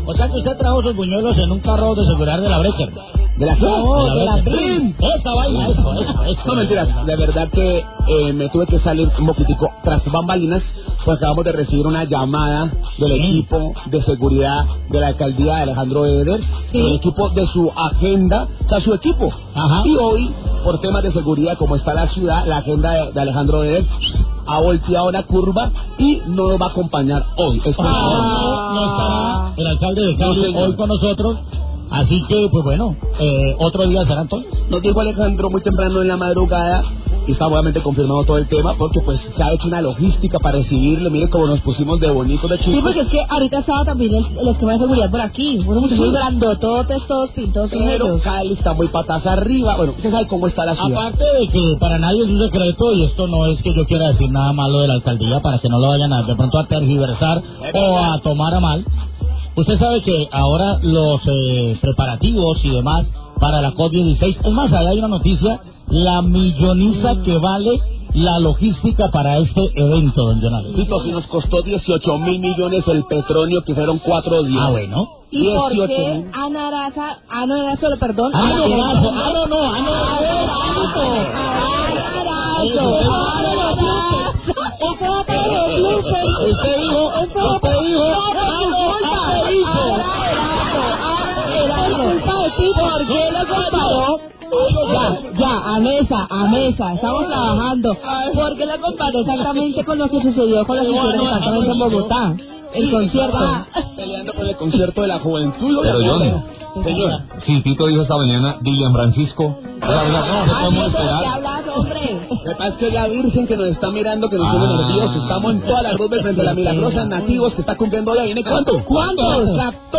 O sea que usted trajo sus buñuelos en un carro de seguridad de la Brecher. ¿De la qué? No, de la Brim. Esa vaina, eso. No, mentiras, de verdad que me tuve que salir un poquitico tras bambalinas, pues acabamos de recibir una llamada del equipo de seguridad de la alcaldía de Alejandro Eder, del equipo de su agenda, o sea, su equipo. Ajá. Y hoy, por temas de seguridad, como está la ciudad, la agenda de Alejandro Eder ha volteado la curva y no nos va a acompañar hoy. No estará el alcalde de Cali hoy con nosotros. Así que, pues bueno, otro día será entonces. Nos dijo Alejandro muy temprano en la madrugada y está obviamente confirmado todo el tema porque pues se ha hecho una logística para recibirlo. Mire cómo nos pusimos de bonitos, de chicos. Sí, porque es que ahorita estaba también el esquema de seguridad por aquí. Unos muchachos grandototes, todos pintosos. Pero Cali está muy patas arriba. Bueno, usted sabe cómo está la ciudad. Aparte de que para nadie es un secreto, y esto no es que yo quiera decir nada malo de la alcaldía para que no lo vayan a de pronto a tergiversar o a tomar a mal. Usted sabe que ahora los preparativos y demás para la COP16, es más, allá hay una noticia, la milloniza que vale la logística para este evento, don Jonathan. Si nos costó 18.000 millones el petróleo, que fueron 4 días. Ah, bueno. ¿Y por qué Ana Arazo, perdón? Usted dijo, ¿por qué lo comparó? Ya, a mesa, estamos trabajando. ¿Por qué lo comparó exactamente con lo que sucedió con lo que hicieron exactamente en Bogotá? El concierto. Peleando por el concierto de la juventud. Pero Johnny, señor, sí, Tito dijo esta mañana, William Francisco. No podemos esperar. ¿Qué hablas, hombre? Lo que pasa es que la Virgen que nos está mirando, que nos tiene nerviosos, estamos en toda la ruta frente a la milagrosa Nativos que está cumpliendo hoy. ¿Viene cuánto? ¿Cuántos?